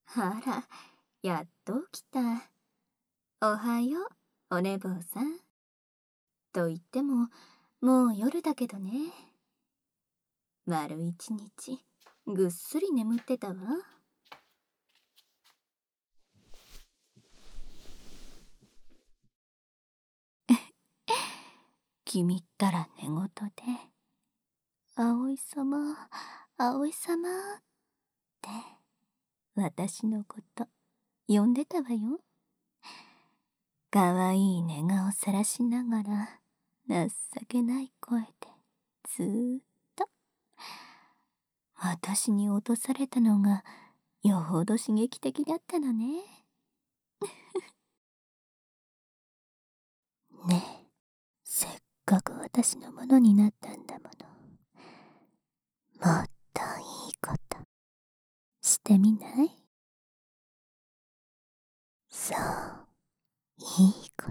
あら、やっと起きた。おはよう、お寝坊さん。と言っても、もう夜だけどね。丸一日、ぐっすり眠ってたわ。君ったら寝言で、葵様、葵様って、私のこと呼んでたわよ。かわいい寝顔さらしながら、情けない声で、ずーっと。私に落とされたのが、よほど刺激的だったのね。ねえ、せっかく私のものになったんだもの。もっといいことしてみない？そう、いいこと。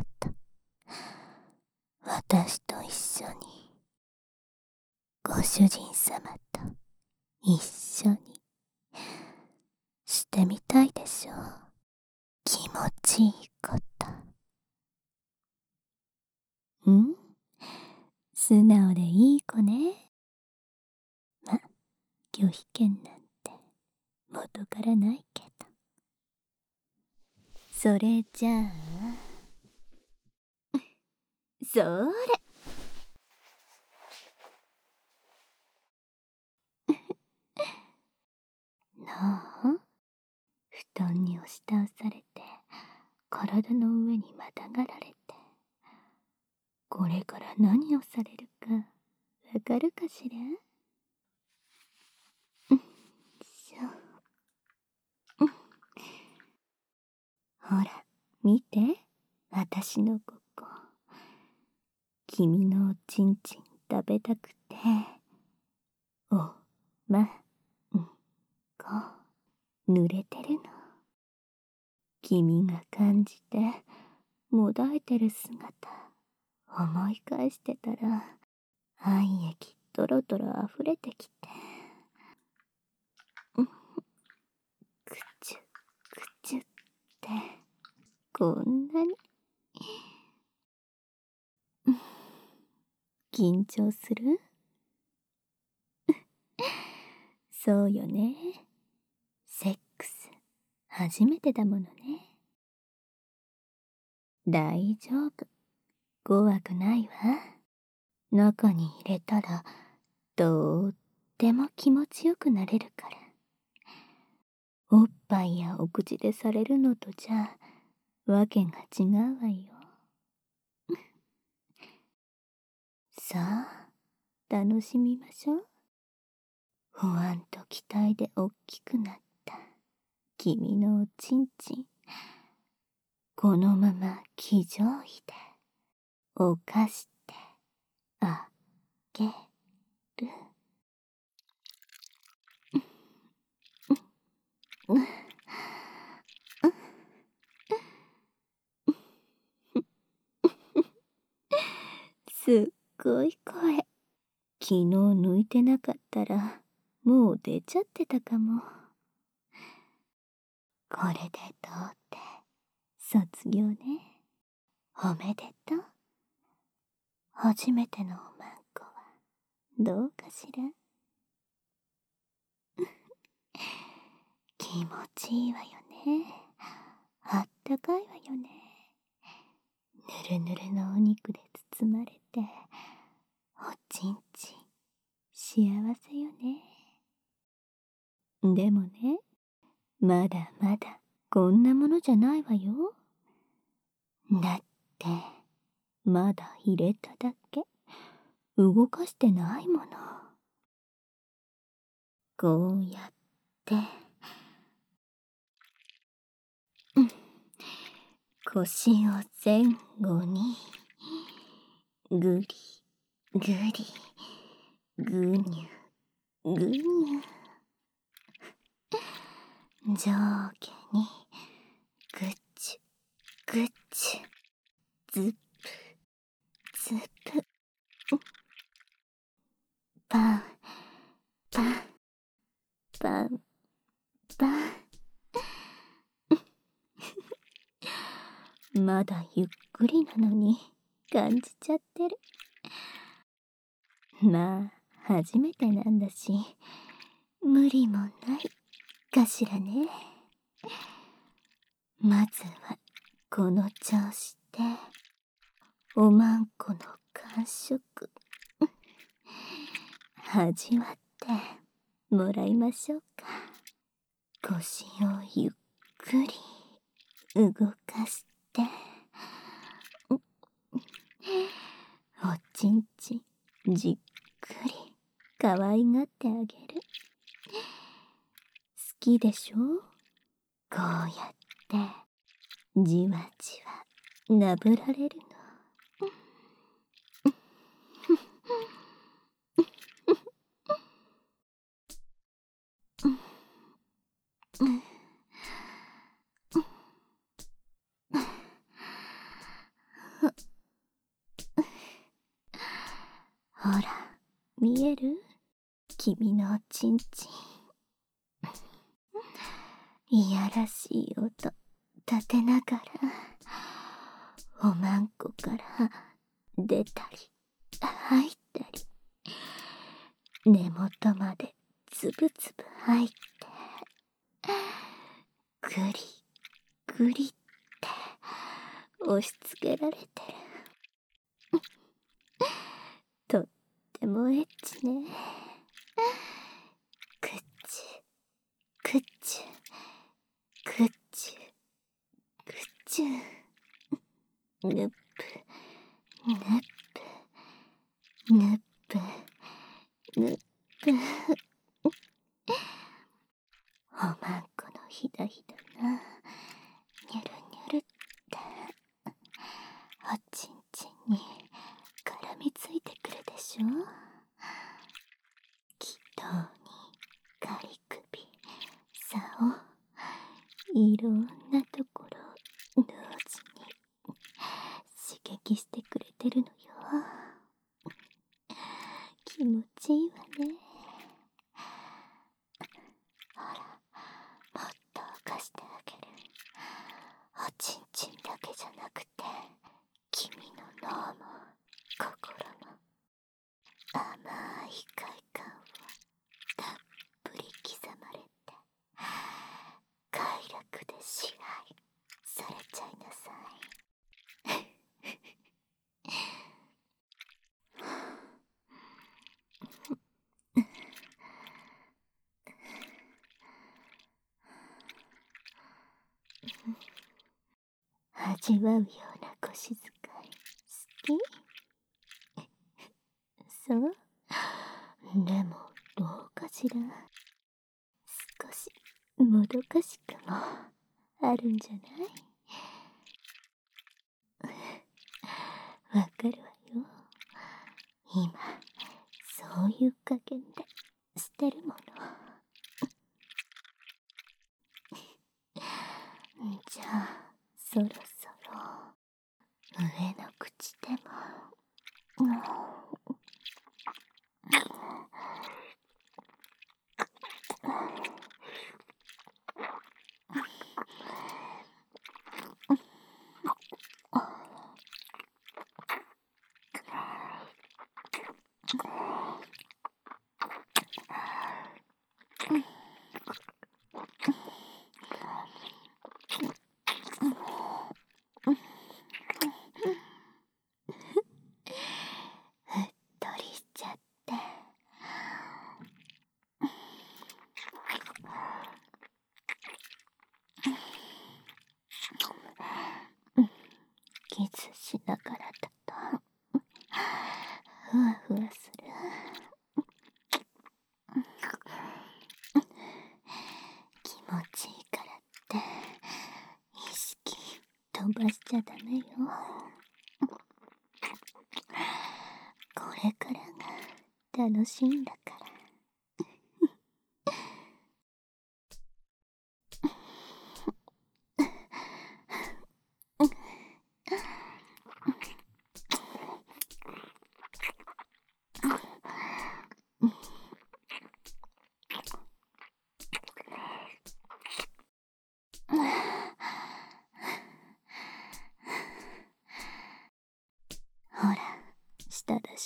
私と一緒に、ご主人様と一緒にしてみたいでしょう。気持ちいいこと。素直でいい子ね。ま、拒否権なんて元からないけど。それじゃあ、それ。なあ、布団に押し倒されて、体の上にまたがられて、これから何をされるかわかるかしら？しょ。ほら、見て、私のここ。君のおちんちん食べたくて、おまんこ濡れてるの。君が感じてもだえてる姿思い返してたら、愛液ドロドロ溢れてきて、くちゅくちゅってこんなに緊張する？そうよね。セックス初めてだものね。大丈夫、怖くないわ。中に入れたらとっても気持ちよくなれるから。おっぱいやお口でされるのとじゃわけが違うわよ。さあ、楽しみましょう。不安と期待でおっきくなった君のおちんちん、このまま騎乗位で犯してあげる。すっごい声。昨日抜いてなかったらもう出ちゃってたかも。これでどうって卒業ね。おめでとう。初めてのおまんこはどうかしら？気持ちいいわよね。あったかいわよね。ぬるぬるのお肉で包まれて、おちんちん幸せよね。でもね、まだまだこんなものじゃないわよ。だってまだ入れただけ、動かしてないもの。こうやって腰を前後にぐりぐりぐにゅぐにゅ、上下にぐちゅぐちゅ、ずっぷずっぷ、パンパンパンパン。 まだゆっくりなのに感じちゃってる。まあ初めてなんだし無理もないかしらね。まずはこの調子でおまんこの感触味わってもらいましょうか。腰をゆっくり動かしておちんちんじっくり可愛がってあげる。好きでしょ、こうやってじわじわなぶられるの。ほら見える？君のおちんちん。いやらしい音立てながらおまんこから出たり入ったり、根元までつぶつぶ入ってグリグリって押し付けられてる。とってもエッチね。くっちゅくっちゅくっちゅくっちゅ、ぬっぷぬっぷぬっぷぬっぷ。おまんこのひだひだがにゅるにゅるっておちんちんに絡みついてくるでしょ。気筒にかり首さをいろんなところ同時に刺激してくれてるのよ。気持ちいいわね。ほら、もっと貸してあげる。おちんちんだけじゃなくて君の脳も心も甘い快感をたっぷり刻まれて快楽で支配されちゃいなさい。味わうような腰使い好き？そう？でもどうかしら。少しもどかしくもあるんじゃない？わかるわよ。今そういう加減でしてるもの。じゃあそろそろ上の口でも。うっとりしちゃってキスしながらだとふわふわする。気持ちいいからって意識飛ばしちゃダメよ。これからが楽しいんだから。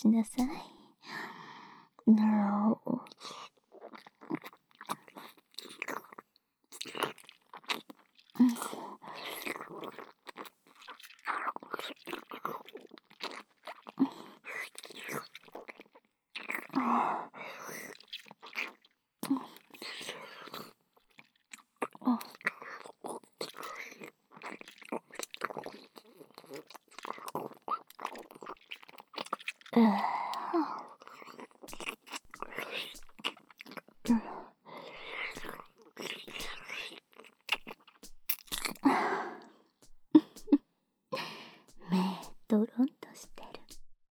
しなさい。目ドロンとしてる。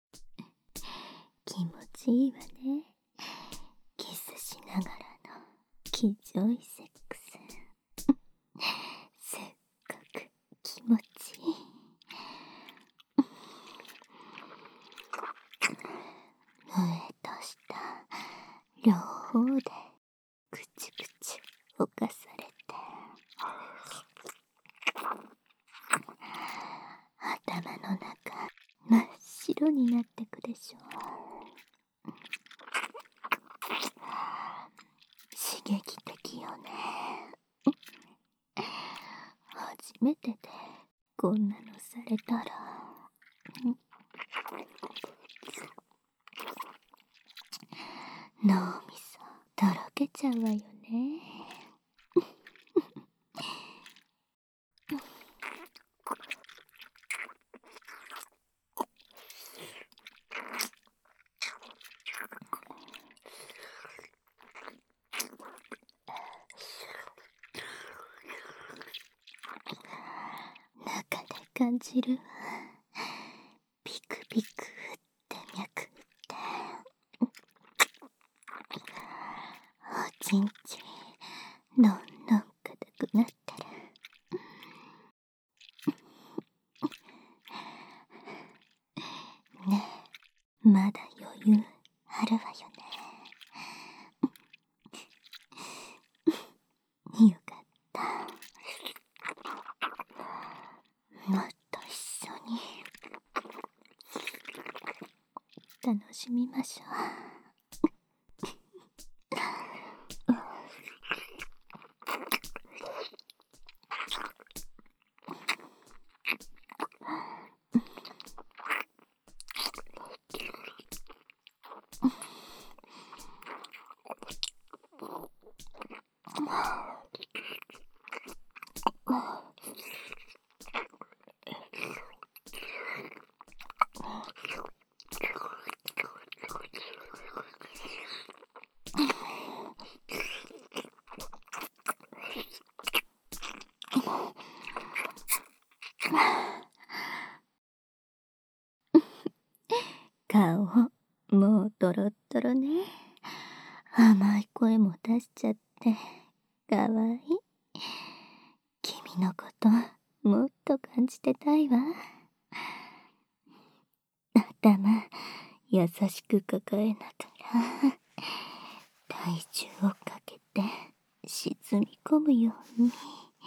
気持ちいいわね。キスしながらの気丈いセックス。すっごく気持ちいい。上と下両方でくちくち犯されて、頭の中真っ白になってくでしょう。刺激的よね。初めてでこんなのされたら、脳みそとろけちゃうわよね。中で感じるわ。ピクピクって脈って、おちんちんどんどん硬くなってる。ねえ、まだ余裕あるわよね。よかった。もっと一緒に楽しみましょう。顔もうドロッドロね。甘い声も出しちゃってかわいい。君のこともっと感じてたいわ。頭優しく抱えながら体重をかけて沈み込むように。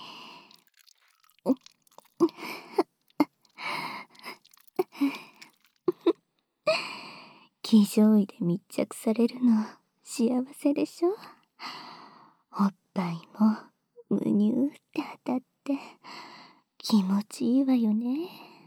気丈位で密着されるの幸せでしょ。おっぱいもむにゅーって当たって気持ちいいわよね。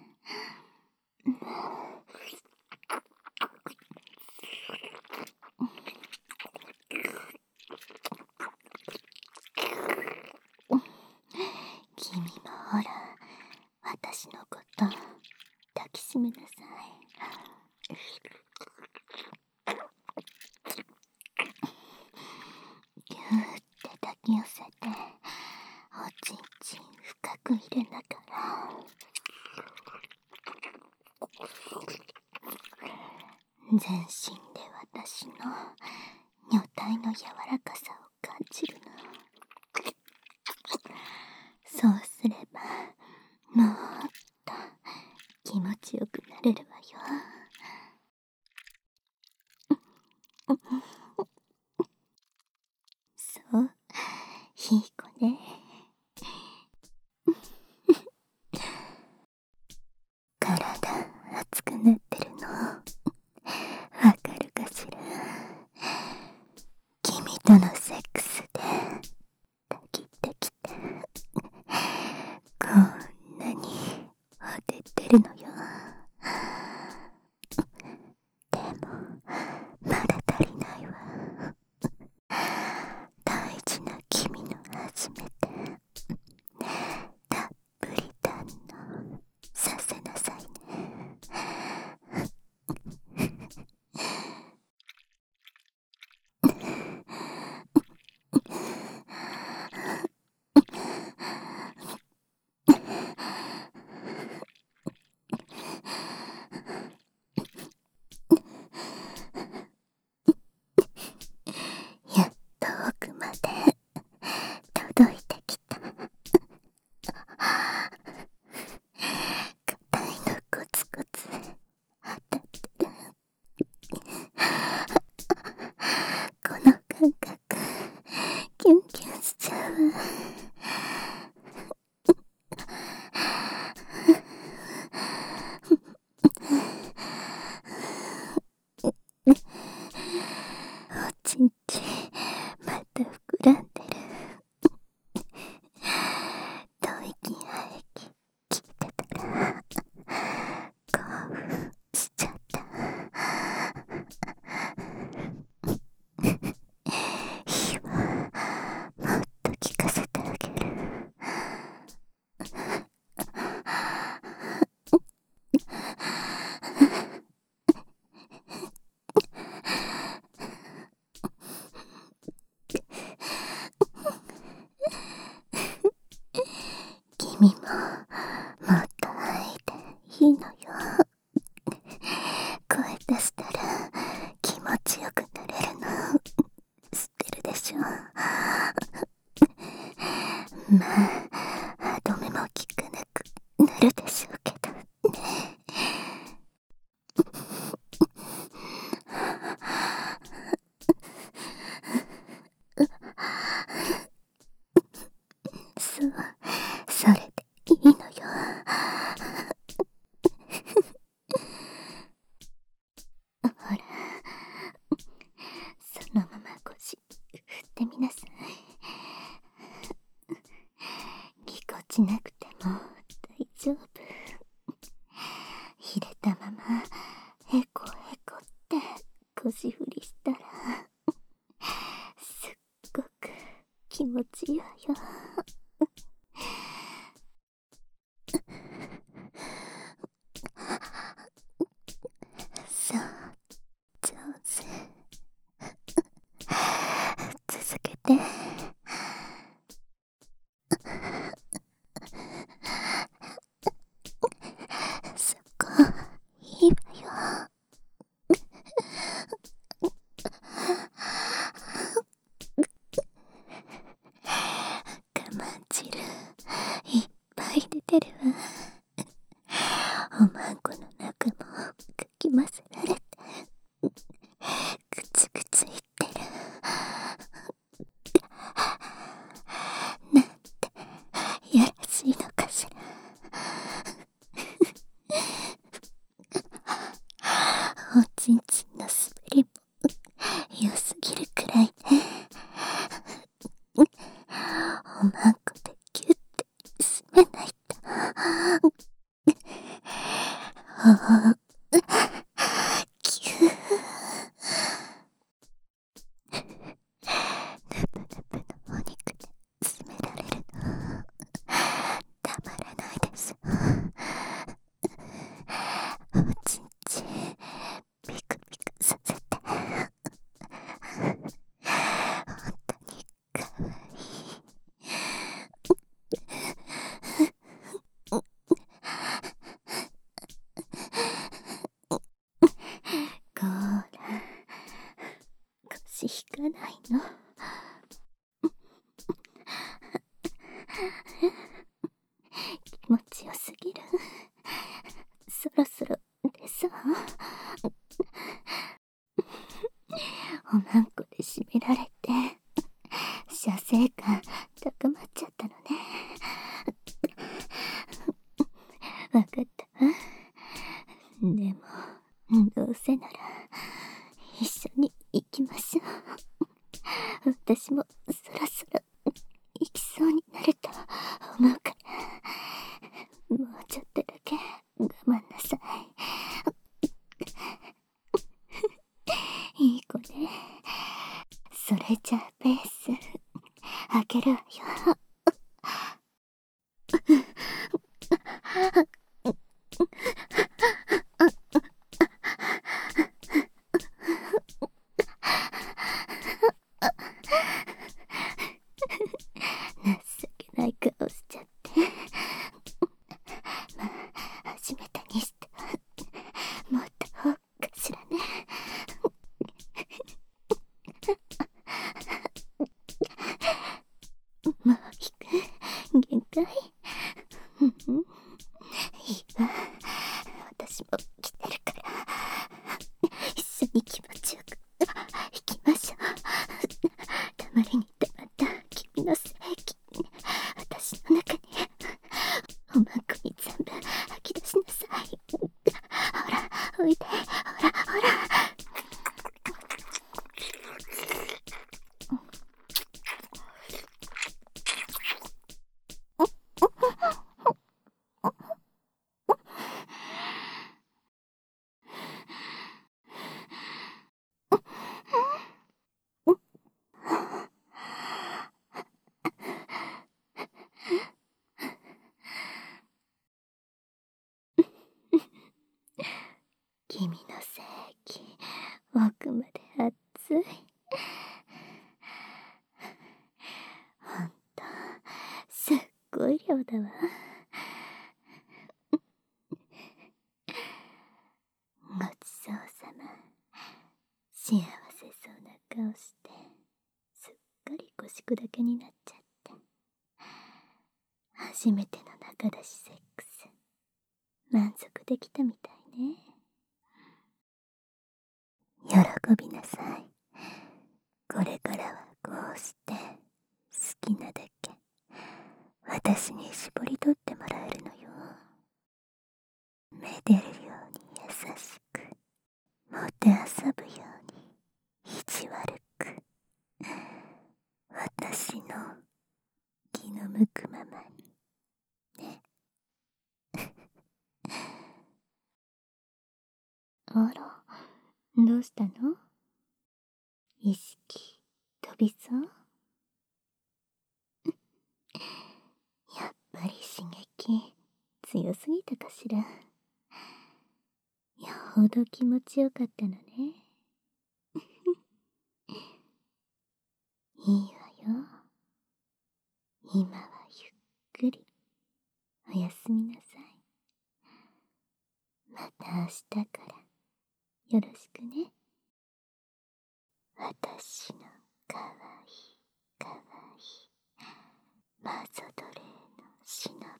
君もほら、私のこと抱きしめなさい。ぎゅーって抱き寄せて、おちんちん深く入れながら、全身で私の女体の柔らかさを感じるの。そうすればもっと気持ちよくなれるわよ。そう、いい子ね。体熱くなってるの聞かせてあげる。君ももっと会えていいのよ。声出したら気持ちよくなれるの知ってるでしょ。まあ歯止めも効かなくなるでしょうけどね。そう、それでいいのよ。ほら、そのまま腰振ってみなさい。ぎこちなくても大丈夫。入れたままへこへこって腰振りしたらすっごく気持ちいいわよ。そう、上手。続けて。そこ、いいわよ。我慢汁いっぱい出てるわ。おまんこの中もかき混ぜられてグツグツいってる。なんてやらしいのかしら。おちんちんの滑りも良すぎるくらいね。おまんこでギュッて締めないと。キュー。ヌプヌプのお肉で締められるのたまらないでしょ。おちんちんピクピクさせて本当にかわいい。こーら、腰引かないの。気持ちよすぎる。そろそろでさ。おまんこで締められて射精感高まっちゃったのね。わかったわ。でもどうせなら一緒に行きましょう。私もそろそろ行きそうになると思うから、もうちょっとだけ我慢なさい。いい子ね。それじゃあペース開けるわよ。情けない顔しちゃって。まあ初めてにしてはもっと方かしらね。もうごい量だわ。ごちそうさま。幸せそうな顔して、すっかり腰砕けになっちゃって。初めての仲出しセックス、満足できたみたいね。喜びなさい。これからはこうして好きなだけ私に絞り取ってもらえるのよ。めでるように優しく、もてあそぶように意地悪く、私の気の向くままにね。あら、どうしたの？意識飛びそう？やっぱり刺激強すぎたかしら。よほど気持ちよかったのね。いいわよ。今はゆっくりおやすみなさい。また明日からよろしくね。私のかわいいかわいいマゾドレーのシノ